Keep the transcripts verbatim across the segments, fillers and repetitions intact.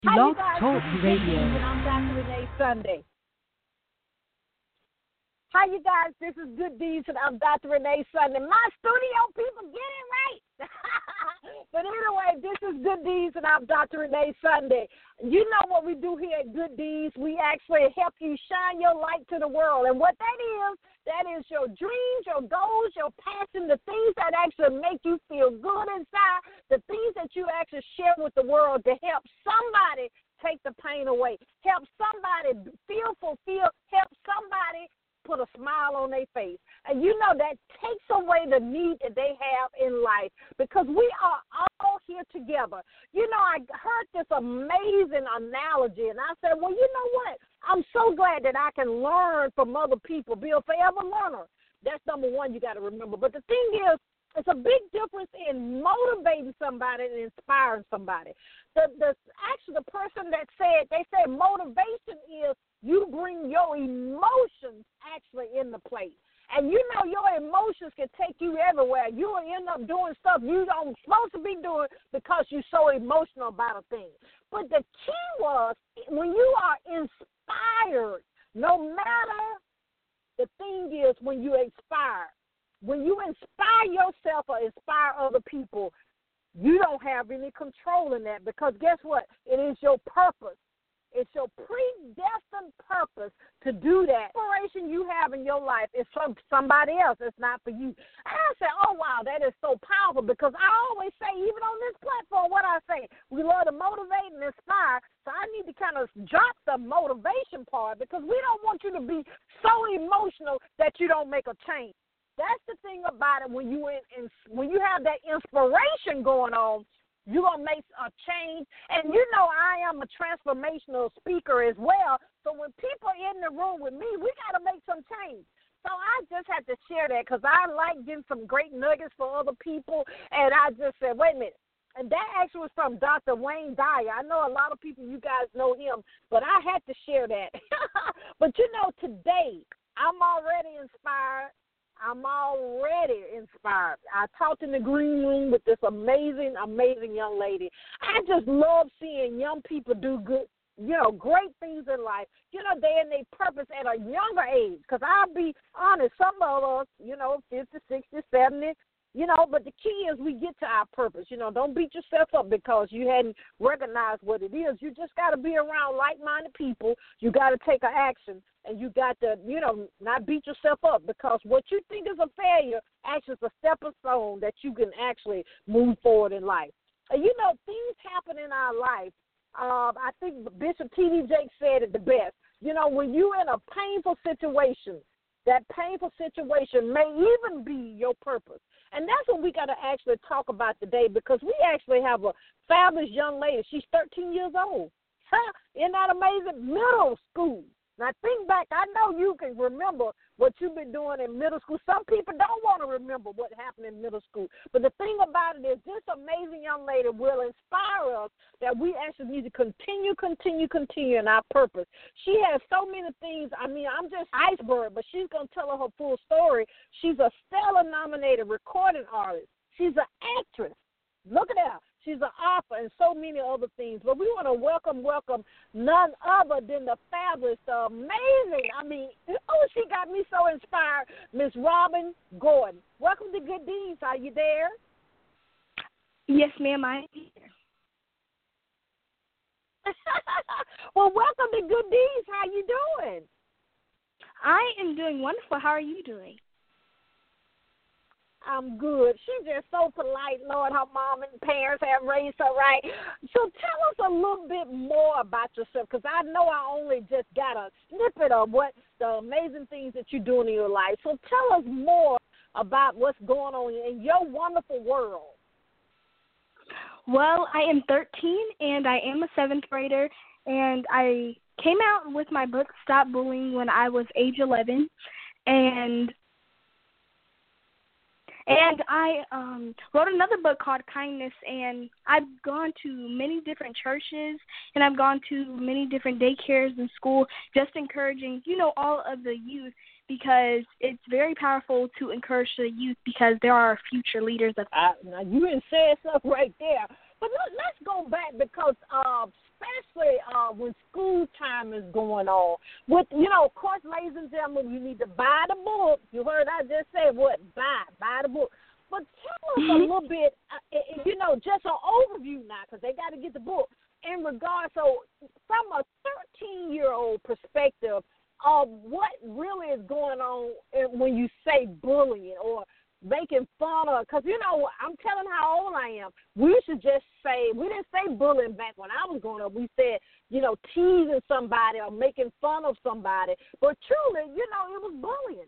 Hi, you Blog guys. Talk This is Good Radio. Deeds, and I'm Doctor Renee Sunday. Hi, you guys. This is Good Deeds, and I'm Doctor Renee Sunday. My studio people, get it right. But anyway, this is Good Deeds, and I'm Doctor Renee Sunday. You know what we do here at Good Deeds. We actually help you shine your light to the world. And what that is, that is your dreams, your goals, your passion, the things that actually make you feel good inside, the things that you actually share with the world to help somebody take the pain away, help somebody feel fulfilled, help somebody put a smile on their face. And you know that takes away the need that they have in life because we are all here together. You know, I heard this amazing analogy, and I said, well, you know what? I'm so glad that I can learn from other people, be a forever learner. That's number one you got to remember. But the thing is, it's a big difference in motivating somebody and inspiring somebody. The, the actually, the person that said, they said motivation is you bring your emotions actually in the place. And you know your emotions can take you everywhere. You will end up doing stuff you don't supposed to be doing because you're so emotional about a thing. But the key was when you are inspired, no matter the thing is when you inspire, when you inspire yourself or inspire other people, you don't have any control in that because guess what? It is your purpose. It's your predestined purpose to do that. The inspiration you have in your life is from somebody else. It's not for you. And I said, oh, wow, that is so powerful because I always say, even on this platform, what I say, we love to motivate and inspire. So I need to kind of drop the motivation part because we don't want you to be so emotional that you don't make a change. That's the thing about it. When you in, in, when you have that inspiration going on, you're going to make a change. And you know I am a transformational speaker as well. So when people are in the room with me, we got to make some change. So I just had to share that because I like getting some great nuggets for other people. And I just said, wait a minute. And that actually was from Doctor Wayne Dyer. I know a lot of people, you guys know him, but I had to share that. But, you know, today I'm already inspired. I'm already inspired. I talked in the green room with this amazing, amazing young lady. I just love seeing young people do good, you know, great things in life. You know, they're in their purpose at a younger age. Because I'll be honest, some of us, you know, fifty, sixty, seventy, you know, but the key is we get to our purpose. You know, don't beat yourself up because you hadn't recognized what it is. You just got to be around like-minded people. You got to take an action. And you got to, you know, not beat yourself up because what you think is a failure actually is a stepping stone that you can actually move forward in life. And, you know, things happen in our life. Uh, I think Bishop T D Jakes said it the best. You know, when you're in a painful situation, that painful situation may even be your purpose. And that's what we got to actually talk about today because we actually have a fabulous young lady. She's thirteen years old. Huh? Isn't that amazing? Middle school. Now, think back. I know you can remember what you've been doing in middle school. Some people don't want to remember what happened in middle school. But the thing about it is this amazing young lady will inspire us that we actually need to continue, continue, continue in our purpose. She has so many things. I mean, I'm just iceberg, but she's going to tell her her full story. She's a Stellar-nominated recording artist. She's an actress. Look at her. She's an author and so many other things. But we want to welcome, welcome none other than the fabulous, the amazing, I mean, oh, she got me so inspired, Miss Robin Gordon. Welcome to Good Deeds. Are you there? Yes, ma'am, I am here. Well, welcome to Good Deeds. How you doing? I am doing wonderful. How are you doing? I'm good. She's just so polite, Lord. Her mom and parents have raised her right. So tell us a little bit more about yourself, because I know I only just got a snippet of what the amazing things that you're doing in your life. So tell us more about what's going on in your wonderful world. Well, I am thirteen, and I am a seventh grader, and I came out with my book, Stop Bullying, when I was age eleven, and And I um, wrote another book called Kindness, and I've gone to many different churches, and I've gone to many different daycares and school, just encouraging, you know, all of the youth, because it's very powerful to encourage the youth because there are future leaders of. I, now, you didn't say stuff right there. But let, let's go back because uh, especially uh, when school time is going on. With, you know, of course, ladies and gentlemen, you need to buy the book. You heard I just said what? Buy. Buy the book. But tell us a little bit, uh, you know, just an overview now because they got to get the book. In regards, so from a thirteen-year-old perspective of what really is going on when you say bullying or making fun of, because, you know, I'm telling how old I am. We should just say, we didn't say bullying back when I was growing up. We said, you know, teasing somebody or making fun of somebody. But truly, you know, it was bullying.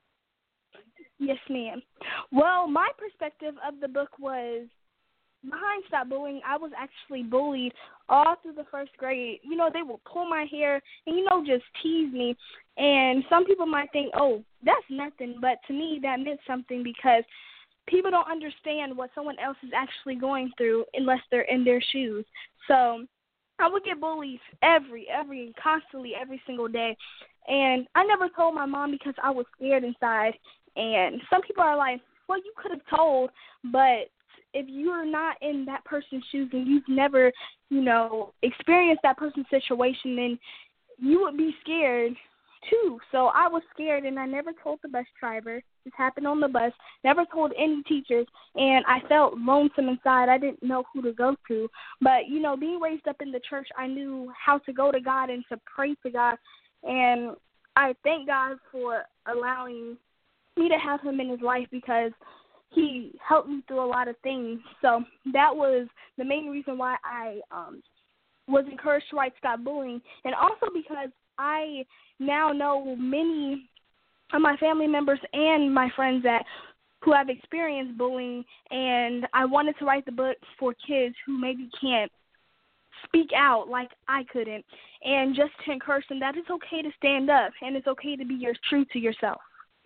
Yes, ma'am. Well, my perspective of the book was, behind Stop Bullying, I was actually bullied all through the first grade. You know, they would pull my hair and, you know, just tease me. And some people might think, oh, that's nothing. But to me, that meant something because people don't understand what someone else is actually going through unless they're in their shoes. So I would get bullied every, every, constantly, every single day. And I never told my mom because I was scared inside. And some people are like, well, you could have told, but if you're not in that person's shoes and you've never, you know, experienced that person's situation, then you would be scared too. So I was scared, and I never told the bus driver. This happened on the bus. Never told any teachers, and I felt lonesome inside. I didn't know who to go to. But, you know, being raised up in the church, I knew how to go to God and to pray to God. And I thank God for allowing me to have him in his life because he helped me through a lot of things. So that was the main reason why I um, was encouraged to write Stop Bullying. And also because I now know many of my family members and my friends that who have experienced bullying, and I wanted to write the book for kids who maybe can't speak out like I couldn't, and just to encourage them that it's okay to stand up and it's okay to be your true to yourself.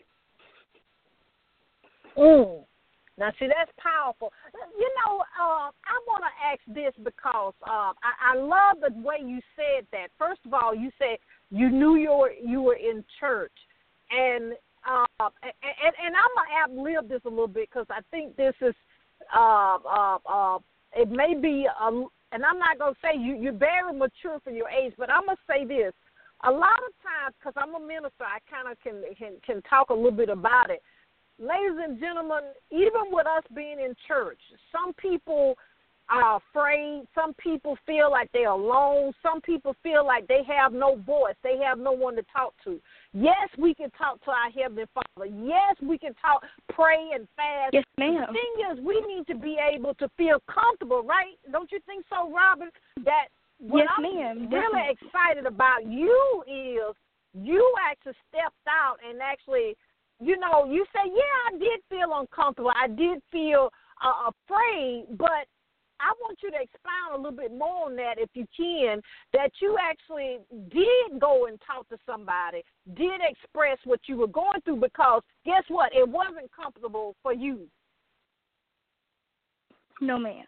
Mm. Now, see, that's powerful. You know, uh, I want to ask this because uh, I, I love the way you said that. First of all, you said you knew you were, you were in church. And uh, and, and I'm going to outlive this a little bit because I think this is, uh, uh, uh, it may be, a, and I'm not going to say you, you're very mature for your age, but I'm going to say this. A lot of times, because I'm a minister, I kind of can, can, can talk a little bit about it. Ladies and gentlemen, even with us being in church, some people are afraid. Some people feel like they're alone. Some people feel like they have no voice. They have no one to talk to. Yes, we can talk to our Heavenly Father. Yes, we can talk, pray and fast. Yes, ma'am. The thing is, we need to be able to feel comfortable, right? Don't you think so, Robin? That what yes, I'm ma'am. really Definitely. excited about you is you actually stepped out and actually, you know, you say, yeah, I did feel uncomfortable. I did feel uh, afraid, but I want you to expound a little bit more on that, if you can, that you actually did go and talk to somebody, did express what you were going through, because guess what? It wasn't comfortable for you. No, ma'am.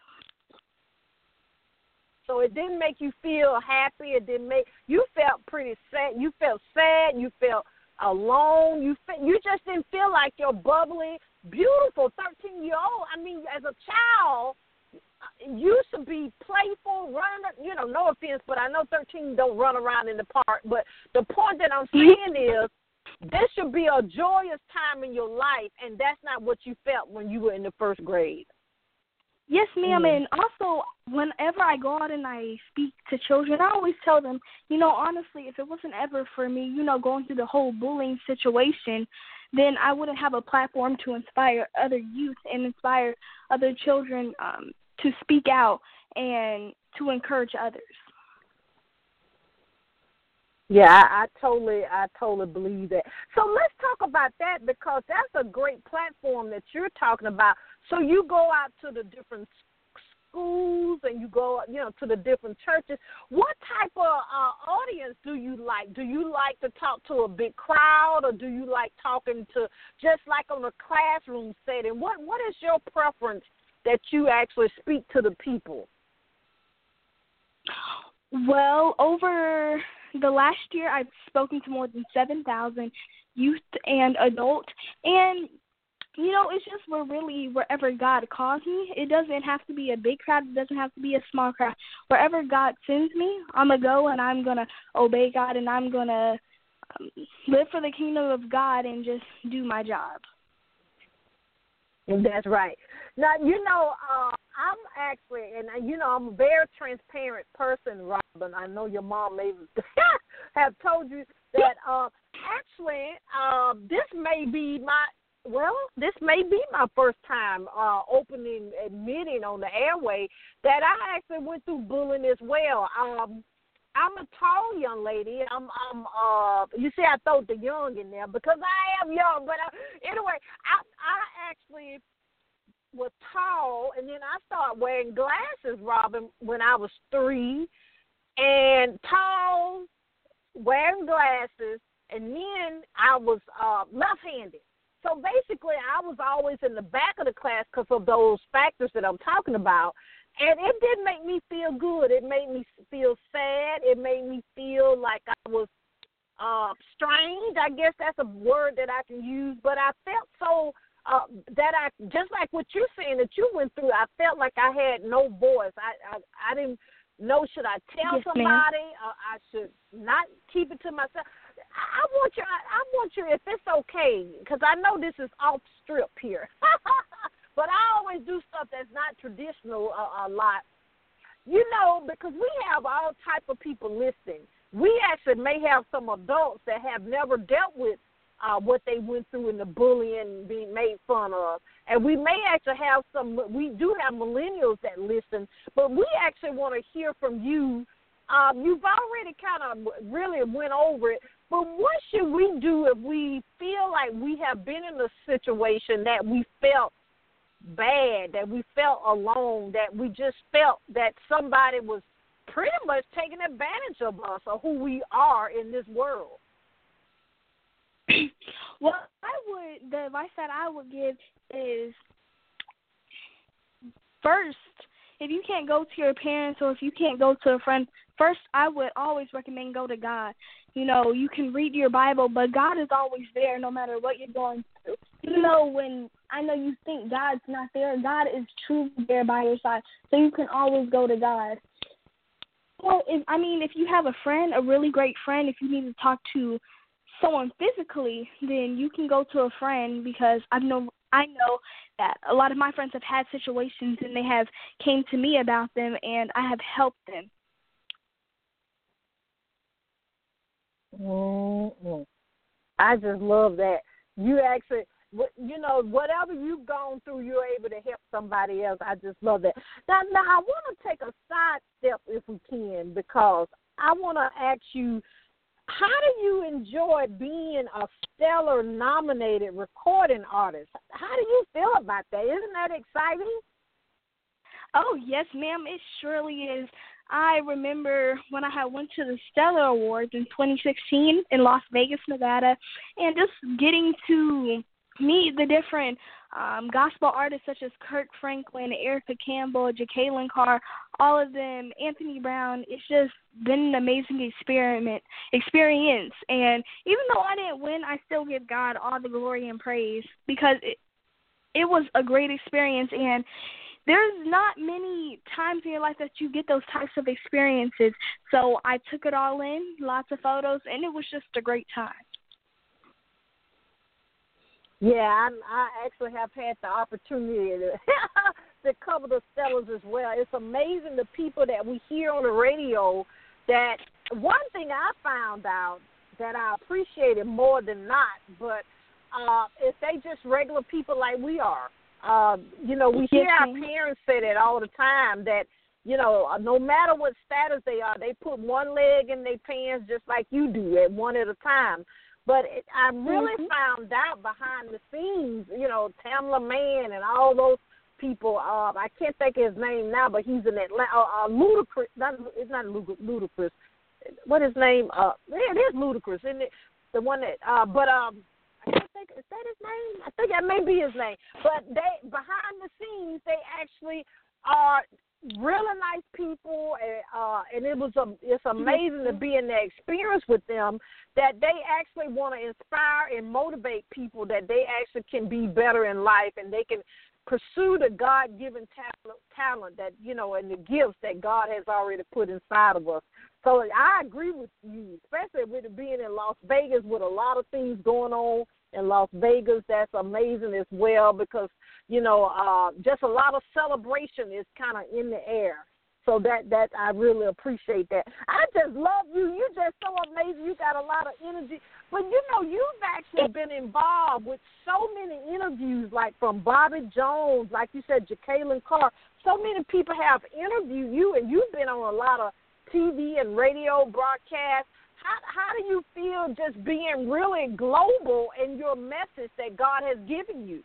So it didn't make you feel happy. It didn't make you felt pretty sad. You felt sad. You felt alone. You fe- you just didn't feel like your bubbly, beautiful thirteen-year-old. I mean, as a child, used to be playful, running, you know, no offense, but I know thirteen don't run around in the park. But the point that I'm saying is this should be a joyous time in your life, and that's not what you felt when you were in the first grade. Yes, ma'am, Mm. and also whenever I go out and I speak to children, I always tell them, you know, honestly, if it wasn't ever for me, you know, going through the whole bullying situation, then I wouldn't have a platform to inspire other youth and inspire other children um, to speak out and to encourage others. Yeah, I, I totally, I totally believe that. So let's talk about that, because that's a great platform that you're talking about. So you go out to the different schools and you go, you know, to the different churches. What type of uh, audience do you like? Do you like to talk to a big crowd, or do you like talking to just like on a classroom setting? What What is your preference that you actually speak to the people? Well, over the last year, I've spoken to more than seven thousand youth and adult, and You know, it's just where really wherever God calls me. It doesn't have to be a big crowd. It doesn't have to be a small crowd. Wherever God sends me, I'm going to go and I'm going to obey God and I'm going to um, live for the kingdom of God and just do my job. That's right. Now, you know, uh, I'm actually, and you know, I'm a very transparent person, Robin. I know your mom may have told you that uh, actually uh, this may be my, well, this may be my first time uh, opening, admitting on the airway that I actually went through bullying as well. Um, I'm a tall young lady. I'm, I'm. Uh, you see, I throw the young in there because I am young. But uh, anyway, I, I actually was tall, and then I started wearing glasses, Robin, when I was three, and tall, wearing glasses, and then I was uh, left-handed. So basically, I was always in the back of the class because of those factors that I'm talking about. And it didn't make me feel good. It made me feel sad. It made me feel like I was uh, strange. I guess that's a word that I can use. But I felt so uh, that I, just like what you're saying that you went through, I felt like I had no voice. I I, I didn't know, should I tell yes, somebody? Or I should not keep it to myself. I, I want you, I, I want you, if it's okay, because I know this is off strip here. But I always do stuff that's not traditional a, a lot, you know, because we have all type of people listening. We actually may have some adults that have never dealt with uh, what they went through in the bullying, being made fun of. And we may actually have some, we do have millennials that listen, but we actually want to hear from you. Um, you've already kind of really went over it, but what should we do if we feel like we have been in a situation that we felt bad, that we felt alone, that we just felt that somebody was pretty much taking advantage of us or who we are in this world? Well, I would, the advice that I would give is, first, if you can't go to your parents or if you can't go to a friend, first I would always recommend go to God. You know, you can read your Bible, but God is always there no matter what you're going through. Even though when I know you think God's not there, God is truly there by your side. So you can always go to God. Well, if, I mean, if you have a friend, a really great friend, if you need to talk to someone physically, then you can go to a friend because I know I know that a lot of my friends have had situations and they have came to me about them and I have helped them. Mm-hmm. I just love that. You actually, you know, whatever you've gone through, you're able to help somebody else. I just love that. Now, now I want to take a side step if we can, because I want to ask you, how do you enjoy being a Stellar nominated recording artist? How do you feel about that? Isn't that exciting? Oh, yes, ma'am, it surely is. I remember when I had went to the Stellar Awards in twenty sixteen in Las Vegas, Nevada, and just getting to meet the different um, gospel artists such as Kirk Franklin, Erica Campbell, Jacqueline Carr, all of them, Anthony Brown. It's just been an amazing experiment, experience. And even though I didn't win, I still give God all the glory and praise because it, it was a great experience. And there's not many times in your life that you get those types of experiences. So I took it all in, lots of photos, and it was just a great time. Yeah, I, I actually have had the opportunity to, to cover the Stellars as well. It's amazing the people that we hear on the radio. That one thing I found out that I appreciated more than not, but uh, is they just regular people like we are. Uh, you know, we hear our parents say that all the time, that, you know, no matter what status they are, they put one leg in their pants just like you do, at one at a time. But it, I really mm-hmm. found out behind the scenes, you know, Tamla Mann and all those people. Uh, I can't think of his name now, but he's in Atlanta. Uh, uh, Ludacris, not, it's not Ludacris. What is his name? Uh, yeah, it is Ludacris, isn't it? The one that, uh, but um, I can't think. Is that his name? I think that may be his name. But they behind the scenes, they actually are really nice people, and, uh, and it was a, it's amazing to be in the experience with them, that they actually want to inspire and motivate people that they actually can be better in life, and they can pursue the God-given talent, talent that, you know, and the gifts that God has already put inside of us. So I agree with you, especially with it being in Las Vegas with a lot of things going on in Las Vegas. That's amazing as well, because, you know, uh, just a lot of celebration is kind of in the air. So that, that I really appreciate that. I just love you. You're just so amazing. You got a lot of energy. But, you know, you've actually been involved with so many interviews, like from Bobby Jones, like you said, Jacqueline Carr. So many people have interviewed you, and you've been on a lot of T V and radio broadcasts. How, how do you feel just being really global in your message that God has given you?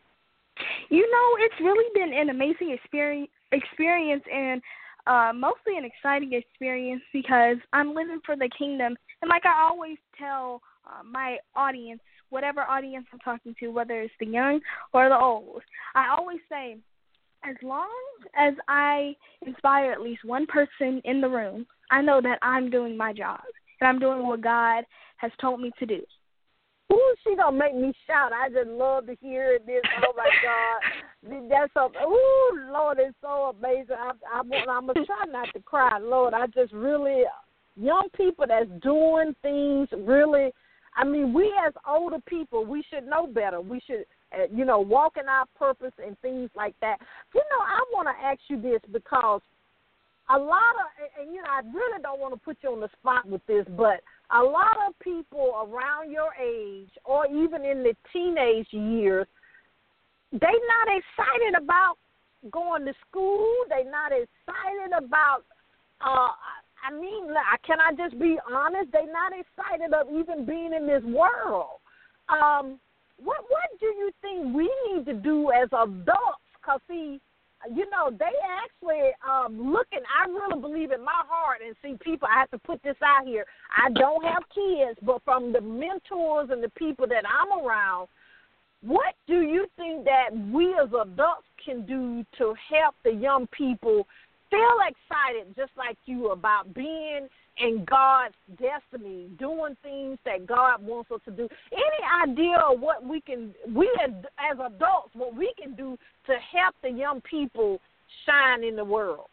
You know, it's really been an amazing experience, experience and uh, mostly an exciting experience, because I'm living for the kingdom. And like I always tell uh, my audience, whatever audience I'm talking to, whether it's the young or the old, I always say, as long as I inspire at least one person in the room, I know that I'm doing my job, and I'm doing what God has told me to do. Ooh, she gonna make me shout. I just love to hear this. Oh my God, that's so. Ooh, Lord, it's so amazing. I, I, I'm gonna try not to cry, Lord. I just really, young people that's doing things really. I mean, we as older people, we should know better. We should, uh, you know, walk in our purpose and things like that. You know, I want to ask you this, because a lot of, and you know, I really don't want to put you on the spot with this, but a lot of people around your age, or even in the teenage years, they're not excited about going to school. They're not excited about, uh, I mean, can I just be honest? They're not excited of even being in this world. Um, what what do you think we need to do as adults? Because, see, you know, they actually um, looking, I really believe in my heart, and see, people, I have to put this out here. I don't have kids, but from the mentors and the people that I'm around, what do you think that we as adults can do to help the young people feel excited just like you about being in God's destiny, doing things that God wants us to do? Any idea of what we can, we as, as adults, what we can do to help the young people shine in the world?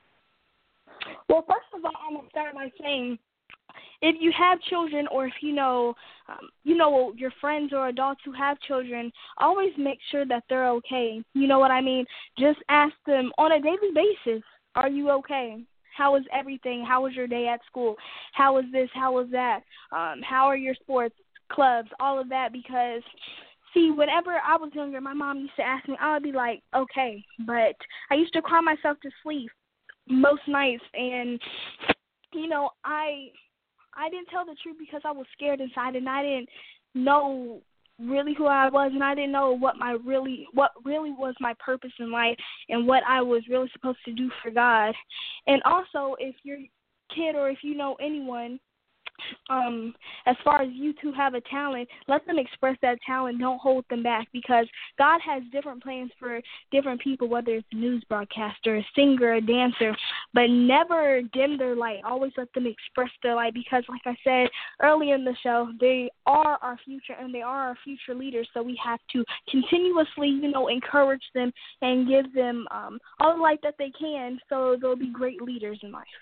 Well, first of all, I'm going to start by saying, if you have children, or if you know, um, you know, your friends or adults who have children, always make sure that they're okay. You know what I mean? Just ask them on a daily basis, are you okay? How is everything? How was your day at school? How was this? How was that? Um, how are your sports clubs? All of that, because, see, whenever I was younger, my mom used to ask me, I would be like, okay. But I used to cry myself to sleep most nights, and, you know, I I didn't tell the truth because I was scared inside, and I didn't know really who I was, and I didn't know what my really what really was my purpose in life, and what I was really supposed to do for God. And also, if your kid, or if you know anyone, um, as far as you two have a talent, let them express that talent. Don't hold them back, because God has different plans for different people, whether it's a news broadcaster, a singer, a dancer, but never dim their light. Always let them express their light, because like I said earlier in the show, they are our future, and they are our future leaders, so we have to continuously, you know, encourage them and give them um, all the light that they can, so they'll be great leaders in life.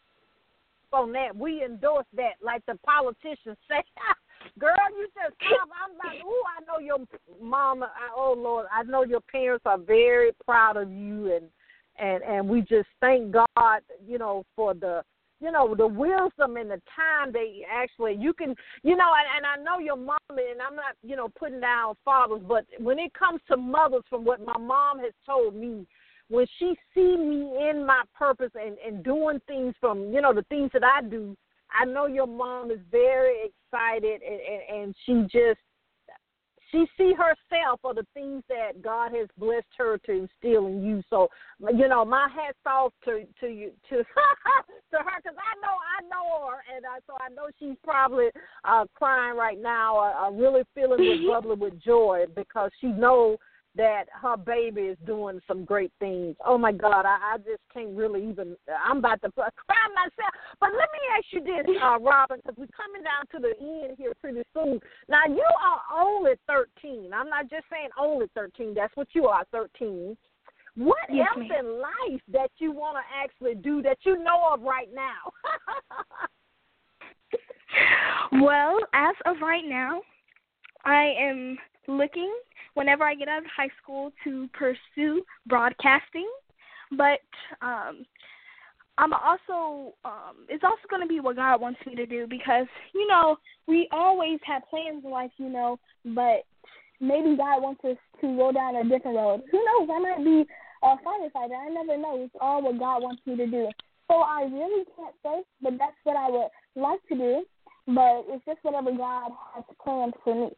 On that, we endorse that, like the politicians say. Girl, you just come. I'm like, ooh, I know your mama. Oh Lord, I know your parents are very proud of you, and and and we just thank God, you know, for the, you know, the wisdom and the time they actually, you can, you know, and, and I know your mama, and I'm not, you know, putting down fathers, but when it comes to mothers, from what my mom has told me, when she see me in my purpose and, and doing things from, you know, the things that I do, I know your mom is very excited, and, and, and she just, she see herself for the things that God has blessed her to instill in you. So, you know, my hat's off to to you to to her, because I know I know her, and I, so I know she's probably uh, crying right now, or, or really feeling with bubbling with joy, because she knows that her baby is doing some great things. Oh, my God, I, I just can't really even, I'm about to cry myself. But let me ask you this, uh, Robin, because we're coming down to the end here pretty soon. Now, you are only thirteen. I'm not just saying only thirteen. That's what you are, thirteen. What yes, else ma'am. in life that you want to actually do that you know of right now? Well, as of right now, I am looking, whenever I get out of high school, to pursue broadcasting. But um, I'm also, um, it's also going to be what God wants me to do because, you know, we always have plans in life, you know, but maybe God wants us to go down a different road. Who knows? I might be a firefighter. I never know. It's all what God wants me to do. So I really can't say, but that's what I would like to do. But it's just whatever God has planned for me.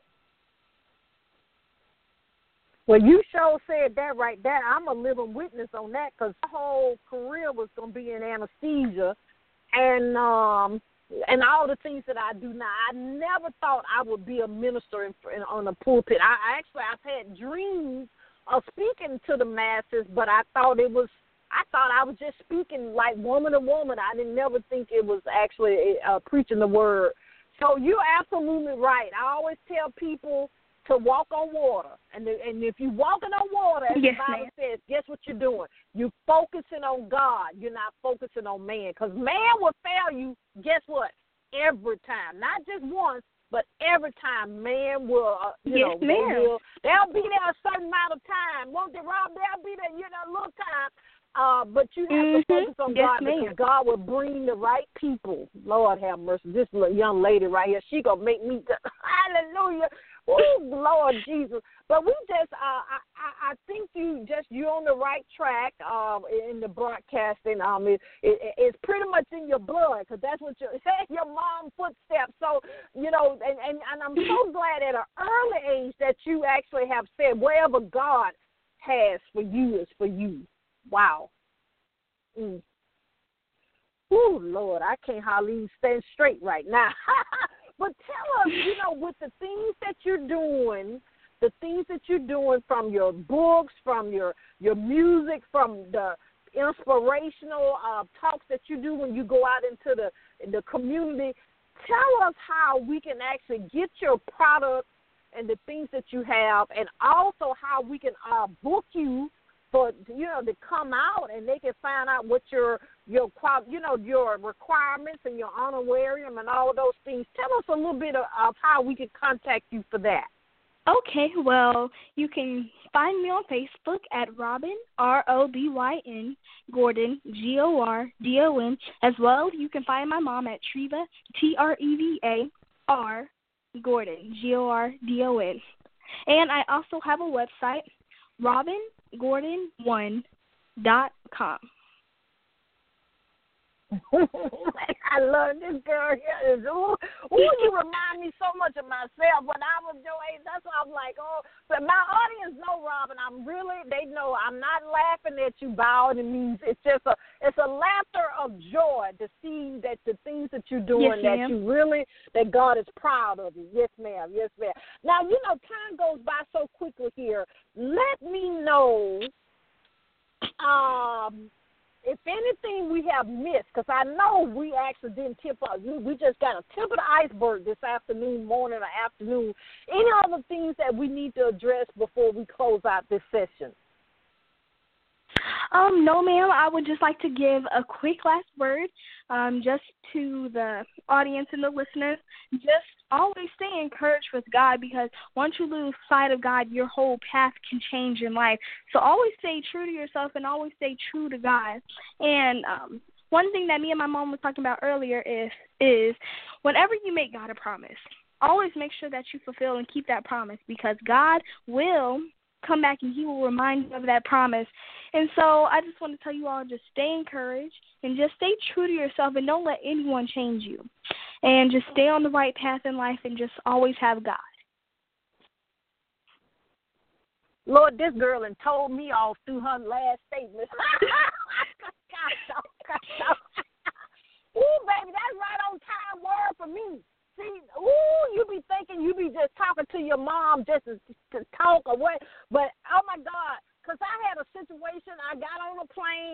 Well, you sure said that right there. I'm a living witness on that because my whole career was going to be in anesthesia and um, and all the things that I do now. I never thought I would be a minister in, in, on the pulpit. I, I actually, I've had dreams of speaking to the masses, but I thought it was, I thought I was just speaking like woman to woman. I didn't never think it was actually uh, preaching the word. So you're absolutely right. I always tell people to walk on water. And the, and if you're walking on water, as yes, the Bible ma'am. says, guess what you're doing? You're focusing on God. You're not focusing on man. Because man will fail you, guess what? Every time. Not just once, but every time man will, uh, you yes, know, they ma'am. will, they'll be there a certain amount of time. Won't they, Rob? They'll be there, you know, a little time. Uh, but you have mm-hmm. to focus on yes, God ma'am. because God will bring the right people. Lord have mercy. This little young lady right here, she going to make me, hallelujah. Oh, Lord Jesus. But we just, uh, I, I, I think you just, you're on the right track uh, in the broadcasting. Um, it, it, it's pretty much in your blood because that's what your, your mom's footsteps. So, you know, and, and, and I'm so glad at an early age that you actually have said wherever God has for you is for you. Wow. Mm. Oh, Lord, I can't hardly even stand straight right now. But tell us, you know, with the things that you're doing, the things that you're doing from your books, from your, your music, from the inspirational uh, talks that you do when you go out into the, the community, tell us how we can actually get your product and the things that you have, and also how we can uh, book you for, you know, to come out and they can find out what your, your, you know, your requirements and your honorarium and all those things. Tell us a little bit of, of how we can contact you for that. Okay, well, you can find me on Facebook at Robin, R O B Y N, Gordon, G O R D O N. As well, you can find my mom at Treva, T R E V A R, Gordon, G O R D O N. And I also have a website, robin gordon one dot com. I love this girl here. Ooh, ooh, you remind me so much of myself when I was your age. That's why I'm like, oh, but my audience know, Robin. I'm really, they know I'm not laughing at you by any means. It's just a, it's a laughter of joy to see that the things that you're doing, yes, that you really, that God is proud of you. Yes, ma'am. Yes, ma'am. Now, you know, time goes by so quickly here. Let me know, um, if anything we have missed, because I know we actually didn't tip up. We just got a tip of the iceberg this afternoon, morning, or afternoon. Any other things that we need to address before we close out this session? Um, no, ma'am. I would just like to give a quick last word um, just to the audience and the listeners. Just always stay encouraged with God, because once you lose sight of God, your whole path can change in life. So always stay true to yourself and always stay true to God. And um, one thing that me and my mom was talking about earlier is, is whenever you make God a promise, always make sure that you fulfill and keep that promise, because God will come back and he will remind you of that promise. And so I just want to tell you all, just stay encouraged and just stay true to yourself and don't let anyone change you. And just stay on the right path in life and just always have God. Lord, this girl and told me all through her last statement. Ooh, baby, that's right on time word for me. See, ooh, you be thinking you be just talking to your mom just to, to talk or what, but oh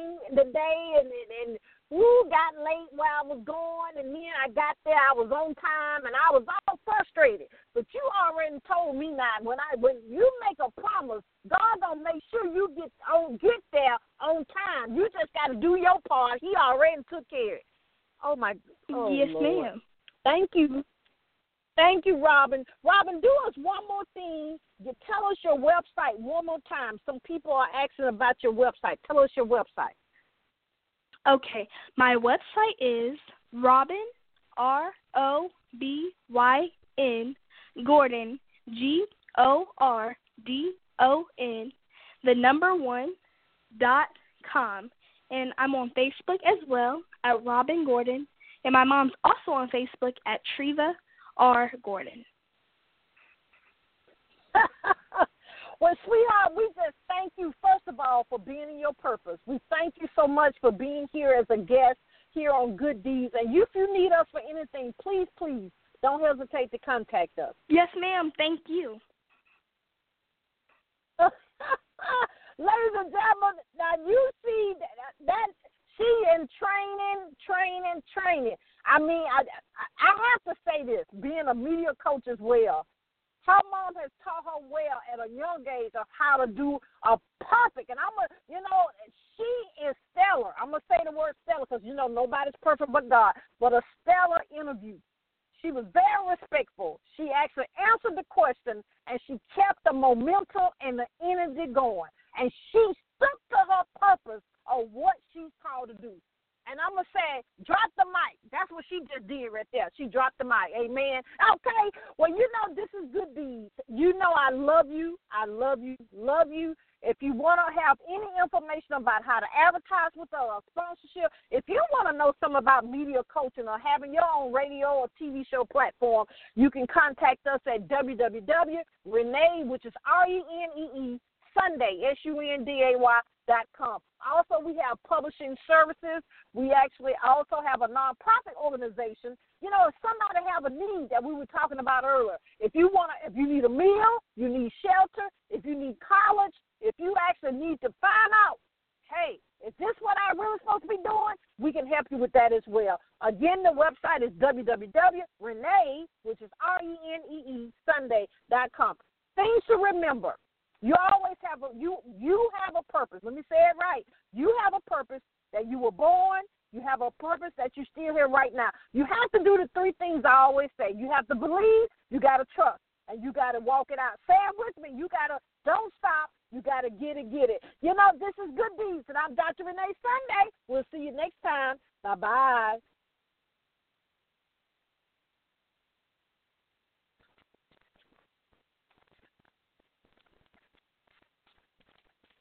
came today and, and, and woo, got late while I was going, and then I got there, I was on time, and I was all frustrated. But you already told me now, when I when you make a promise, God gonna make sure you get on get there on time. You just got to do your part. He already took care of it. Oh my, oh yes, Lord. ma'am. Thank you. Thank you, Robin. Robin, do us one more thing. You tell us your website one more time. Some people are asking about your website. Tell us your website. Okay, my website is Robin, R O B Y N, Gordon, G O R D O N, the number one, dot com. And I'm on Facebook as well at Robin Gordon. And my mom's also on Facebook at Treva R. Gordon. Well, sweetheart, we just thank you, first of all, for being in your purpose. We thank you so much for being here as a guest here on Good Deeds. And you, if you need us for anything, please, please don't hesitate to contact us. Yes, ma'am. Thank you. Ladies and gentlemen, now you see that, that she in training, training, training. I mean, I, I have to say this, being a media coach as well, her mom has taught her well at a young age of how to do a perfect, and I'm a, you know, she is stellar. I'm going to say the word stellar because, you know, nobody's perfect but God, but a stellar interview. She was very respectful. She actually answered the question, and she kept the momentum and the energy going, and she stuck to her purpose of what she's called to do. And I'm going to say, drop the mic. That's what she just did right there. She dropped the mic. Amen. Okay. Well, you know, this is Good Deeds. You know I love you. I love you. Love you. If you want to have any information about how to advertise with a sponsorship, if you want to know something about media coaching or having your own radio or T V show platform, you can contact us at w w w dot renee, which is R E N E E, Sunday, S U N D A Y, dot com. Also, we have publishing services. We actually also have a nonprofit organization. You know, if somebody have a need that we were talking about earlier, if you want to, if you need a meal, you need shelter, if you need college, if you actually need to find out, hey, is this what I really supposed to be doing? We can help you with that as well. Again, the website is w w w dot renee, which is R E N E E, Sunday, dot com. Things to remember. You always have a you you have a purpose. Let me say it right. You have a purpose that you were born. You have a purpose that you're still here right now. You have to do the three things I always say. You have to believe, you got to trust, and you got to walk it out. Say it with me. You got to don't stop. You got to get it, get it. You know, this is Good Deeds, and I'm Doctor Renee Sunday. We'll see you next time. Bye-bye.